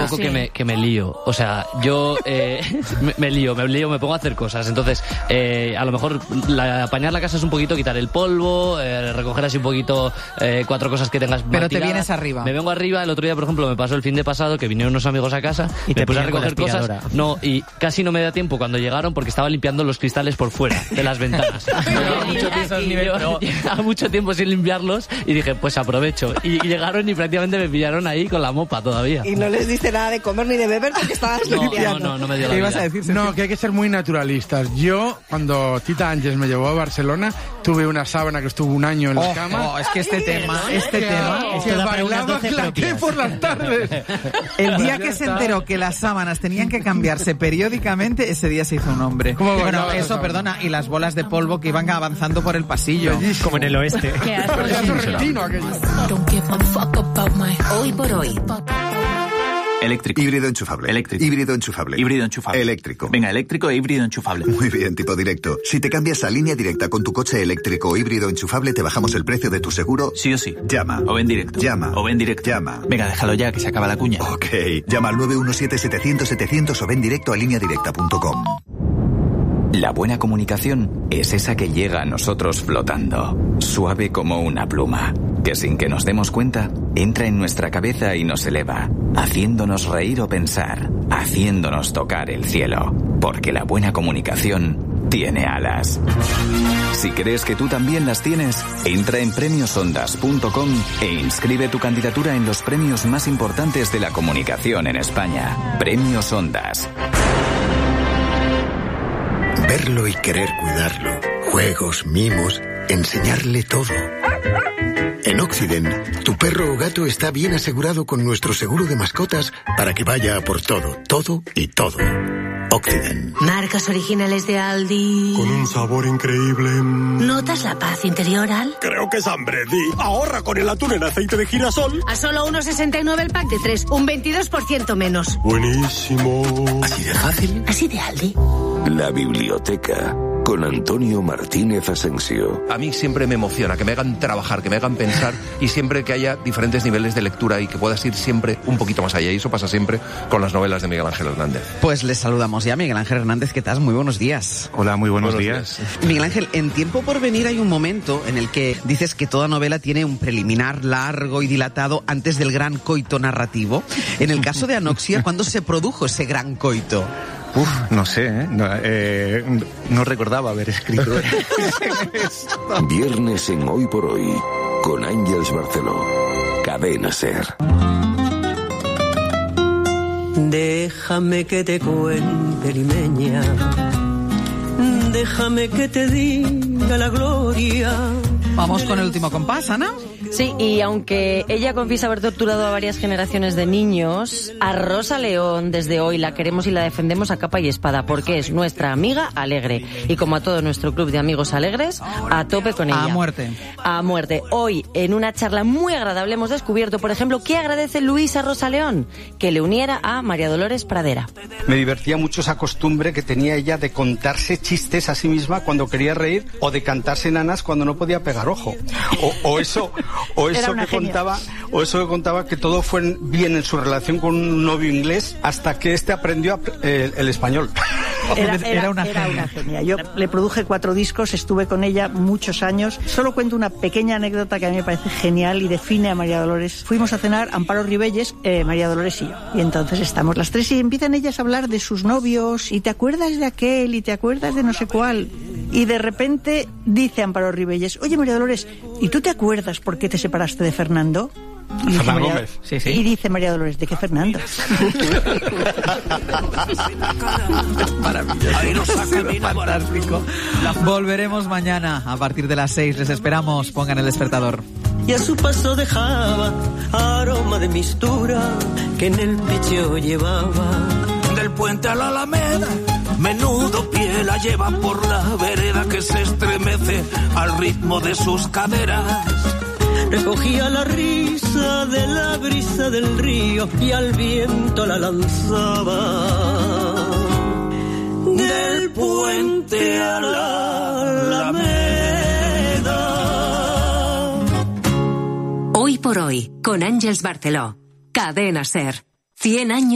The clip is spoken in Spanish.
poco que me lío. O sea, yo me lío, me pongo a hacer cosas. Entonces, a lo mejor apañar la casa es un poquito quitar el polvo, recoger así un poquito 4 cosas que tengas. Pero te vienes arriba. Me vengo arriba. El otro día, por ejemplo, me pasó el fin de pasado que vinieron unos amigos a casa y me puse a recoger cosas. No, y casi no me da tiempo cuando llegaron porque estaba limpiando los cristales por fuera de las ventanas. Llevaba mucho tiempo sin limpiarlos y dije, pues aprovecho. Y llegaron y prácticamente me pillaron ahí con la mopa todavía. Y no les diste nada de comer ni de beber porque estabas limpiando. No me dio la ¿Qué vida. ibas a decir, Sergio? No, que hay que ser muy naturalistas. Yo, cuando Tita Ángeles me llevó a Barcelona, tuve una sábana que estuvo un año en la cama. Es que este tema... Que bailaba claqué por las tardes. El día que se enteró que las sábanas tenían que cambiarse periódicamente, ese día se hizo un hombre. Bueno, eso, perdona, y las bolas de polvo que iban avanzando por el pasillo. Bellísimo. Como en el oeste. Hoy por hoy. Eléctrico. Híbrido enchufable. Eléctrico. Híbrido enchufable. Híbrido enchufable. Eléctrico. Venga, eléctrico e híbrido enchufable. Muy bien, tipo directo. Si te cambias a Línea Directa con tu coche eléctrico o híbrido enchufable, te bajamos el precio de tu seguro. Sí o sí. Llama. O ven directo. Llama. O ven directo. Llama. Venga, déjalo ya, que se acaba la cuña. Ok. Llama al 917-700-700 o ven directo a lineadirecta.com. La buena comunicación es esa que llega a nosotros flotando, suave como una pluma, que sin que nos demos cuenta, entra en nuestra cabeza y nos eleva, haciéndonos reír o pensar, haciéndonos tocar el cielo, porque la buena comunicación tiene alas. Si crees que tú también las tienes, entra en premiosondas.com e inscribe tu candidatura en los premios más importantes de la comunicación en España. Premios Ondas. Verlo y querer cuidarlo. Juegos, mimos, enseñarle todo. En Occident, tu perro o gato está bien asegurado con nuestro seguro de mascotas para que vaya a por todo, todo y todo. Occident. Marcas originales de Aldi. Con un sabor increíble. ¿Notas la paz interior, Al? Creo que es hambre, Di. Ahorra con el atún en aceite de girasol. A solo 1,69 el pack de 3, un 22% menos. Buenísimo. ¿Así de fácil? Así de Aldi. La biblioteca, con Antonio Martínez Asensio. A mí siempre me emociona que me hagan trabajar, que me hagan pensar y siempre que haya diferentes niveles de lectura y que puedas ir siempre un poquito más allá. Y eso pasa siempre con las novelas de Miguel Ángel Hernández. Pues les saludamos ya, Miguel Ángel Hernández, ¿qué tal? Muy buenos días. Hola, muy buenos días. Miguel Ángel, en Tiempo por Venir hay un momento en el que dices que toda novela tiene un preliminar largo y dilatado antes del gran coito narrativo. En el caso de Anoxia, ¿cuándo se produjo ese gran coito? No sé, no recordaba haber escrito esto. Viernes en Hoy por Hoy, con Ángeles Barceló. Cadena SER. Déjame que te cuente, limeña. Déjame que te diga la gloria. Vamos con el último compás, Ana. Sí, y aunque ella confiesa haber torturado a varias generaciones de niños, a Rosa León desde hoy la queremos y la defendemos a capa y espada, porque es nuestra amiga alegre. Y como a todo nuestro club de amigos alegres, a tope con ella. A muerte. A muerte. Hoy, en una charla muy agradable, hemos descubierto, por ejemplo, qué agradece Luis a Rosa León, que le uniera a María Dolores Pradera. Me divertía mucho esa costumbre que tenía ella de contarse chistes a sí misma cuando quería reír o de cantarse nanas cuando no podía pegar ojo. O eso que contaba que todo fue bien en su relación con un novio inglés hasta que este aprendió el español. Era una genia. Yo le produje 4 discos, estuve con ella muchos años. Solo cuento una pequeña anécdota que a mí me parece genial y define a María Dolores. Fuimos a cenar Amparo Ribelles, María Dolores y yo. Y entonces estamos las tres y empiezan ellas a hablar de sus novios y te acuerdas de aquel y te acuerdas de no sé cuál. Y de repente dice Amparo Ribelles, oye María Dolores, ¿y tú te acuerdas por qué te separaste de Fernando? Y Fernando Gómez. Sí. Y dice María Dolores, ¿de qué Fernando? Maravilloso. Fantástico. Volveremos mañana a partir de las 6. Les esperamos. Pongan el despertador. Y a su paso dejaba aroma de mistura que en el pecho llevaba. Del puente a la Alameda, menudo pie la lleva por la vereda que se estremece al ritmo de sus caderas. Recogía la risa de la brisa del río y al viento la lanzaba. Del puente a la Alameda. Hoy por Hoy, con Ángeles Barceló. Cadena SER. 100 años.